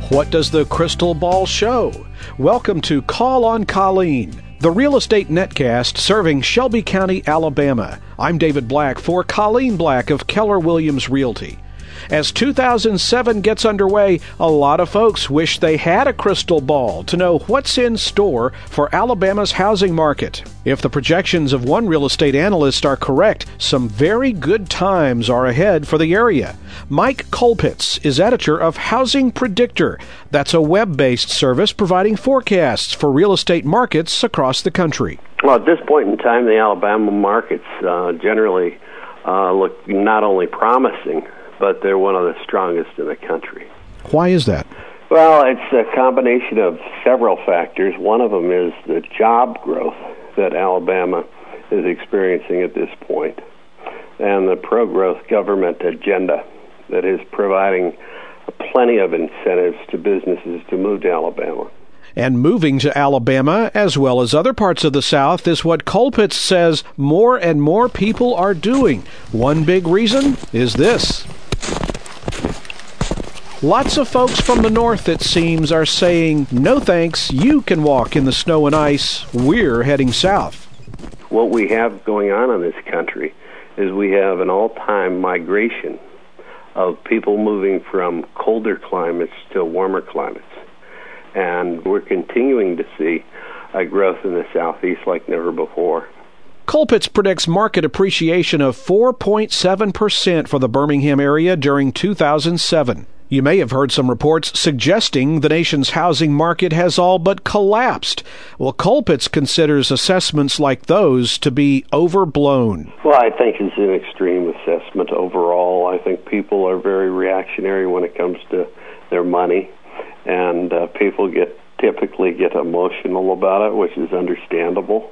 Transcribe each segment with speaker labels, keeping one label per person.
Speaker 1: What does the crystal ball show? Welcome to Call on Colleen, the real estate netcast serving Shelby County, Alabama. I'm David Black for Colleen Black of Keller Williams Realty. As 2007 gets underway, a lot of folks wish they had a crystal ball to know what's in store for Alabama's housing market. If the projections of one real estate analyst are correct, some very good times are ahead for the area. Mike Colpitts is editor of Housing Predictor. That's a web-based service providing forecasts for real estate markets across the country.
Speaker 2: Well, at this point in time, the Alabama markets generally look not only promising, but they're one of the strongest in the country.
Speaker 1: Why is that?
Speaker 2: Well, it's a combination of several factors. One of them is the job growth that Alabama is experiencing at this point, and the pro-growth government agenda that is providing plenty of incentives to businesses to move to Alabama.
Speaker 1: And moving to Alabama, as well as other parts of the South, is what Colpitts says more and more people are doing. One big reason is this. Lots of folks from the north, it seems, are saying, no thanks, you can walk in the snow and ice, we're heading south.
Speaker 2: What we have going on in this country is we have an all-time migration of people moving from colder climates to warmer climates. And we're continuing to see a growth in the southeast like never before.
Speaker 1: Colpitts predicts market appreciation of 4.7% for the Birmingham area during 2007. You may have heard some reports suggesting the nation's housing market has all but collapsed. Well, Colpitts considers assessments like those to be overblown.
Speaker 2: Well, I think it's an extreme assessment overall. I think people are very reactionary when it comes to their money, and people typically get emotional about it, which is understandable.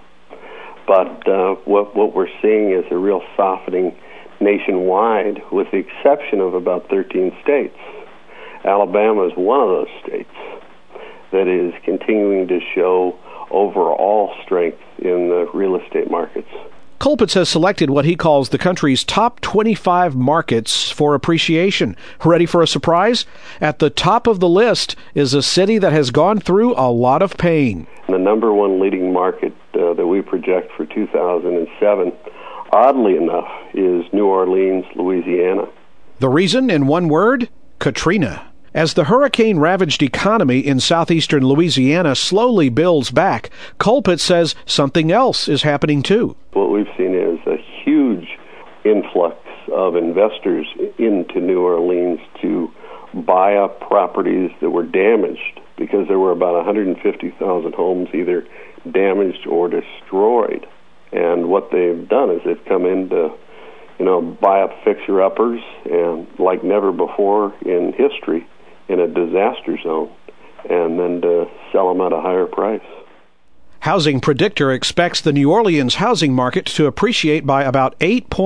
Speaker 2: But what we're seeing is a real softening nationwide, with the exception of about 13 states. Alabama is one of those states that is continuing to show overall strength in the real estate markets.
Speaker 1: Colpitts has selected what he calls the country's top 25 markets for appreciation. Ready for a surprise? At the top of the list is a city that has gone through a lot of pain.
Speaker 2: The number one leading market that we project for 2007, oddly enough, is New Orleans, Louisiana.
Speaker 1: The reason, in one word? Katrina. As the hurricane-ravaged economy in southeastern Louisiana slowly builds back, Colpitts says something else is happening too.
Speaker 2: What we've seen is a huge influx of investors into New Orleans to buy up properties that were damaged, because there were about 150,000 homes either damaged or destroyed. And what they've done is they've come in to buy up fixer-uppers, and like never before in history, in a disaster zone, and then to sell them at a higher price.
Speaker 1: Housing Predictor expects the New Orleans housing market to appreciate by about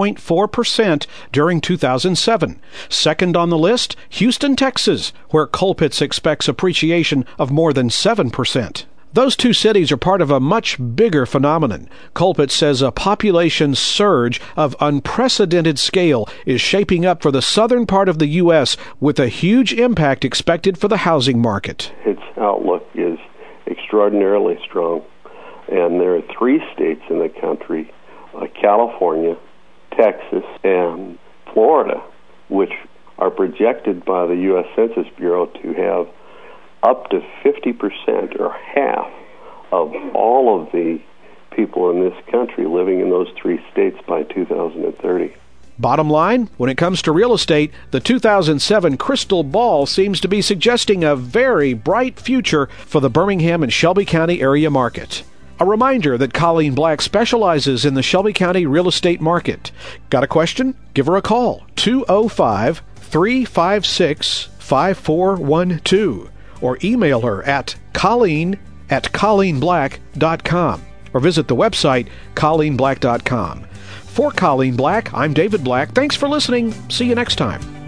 Speaker 1: 8.4% during 2007. Second on the list, Houston, Texas, where Colpitts expects appreciation of more than 7%. Those two cities are part of a much bigger phenomenon. Colpitts says a population surge of unprecedented scale is shaping up for the southern part of the U.S., with a huge impact expected for the housing market.
Speaker 2: Its outlook is extraordinarily strong, and there are 3 states in the country, California, Texas, and Florida, which are projected by the U.S. Census Bureau to have up to 50% or half of all of the people in this country living in those 3 states by 2030.
Speaker 1: Bottom line, when it comes to real estate, the 2007 crystal ball seems to be suggesting a very bright future for the Birmingham and Shelby County area market. A reminder that Colleen Black specializes in the Shelby County real estate market. Got a question? Give her a call, 205-356-5412. Or email her at colleen@colleenblack.com, or visit the website colleenblack.com. For Colleen Black, I'm David Black. Thanks for listening. See you next time.